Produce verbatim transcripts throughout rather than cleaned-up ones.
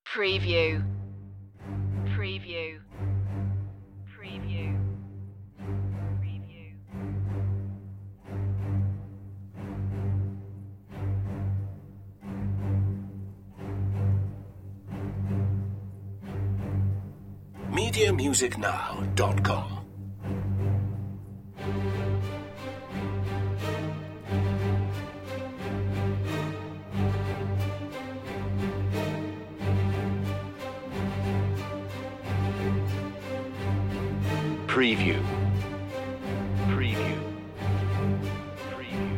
Preview. Preview. Preview. Preview. media music now dot com. Preview. Preview. Preview.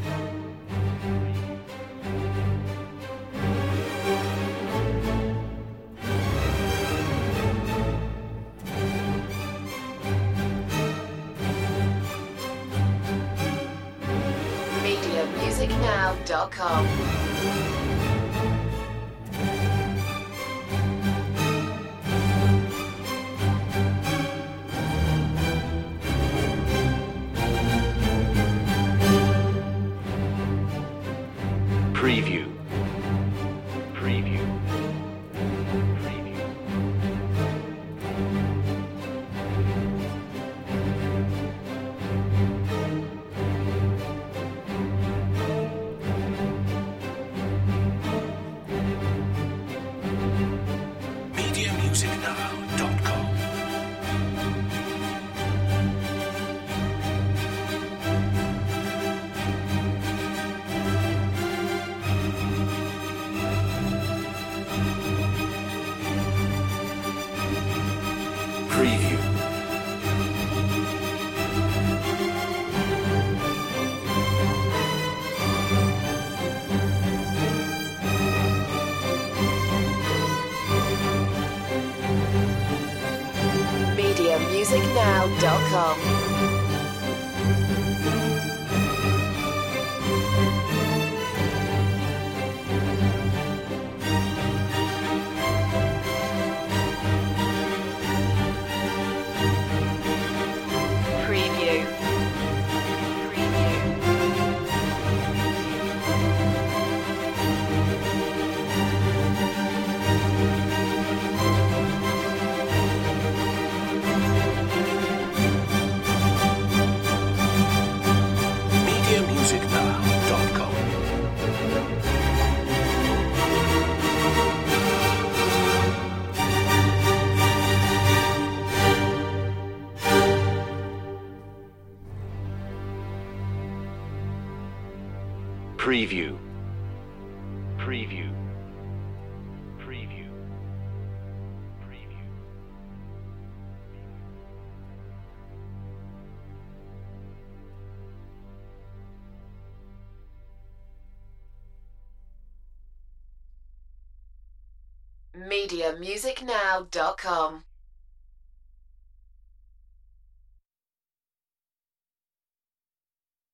media music now dot com. Preview. Preview. Preview. media music now dot com. Preview. media music now dot com. Preview. Preview. media music now dot com. Preview. Preview. Preview. Preview. media music now dot com.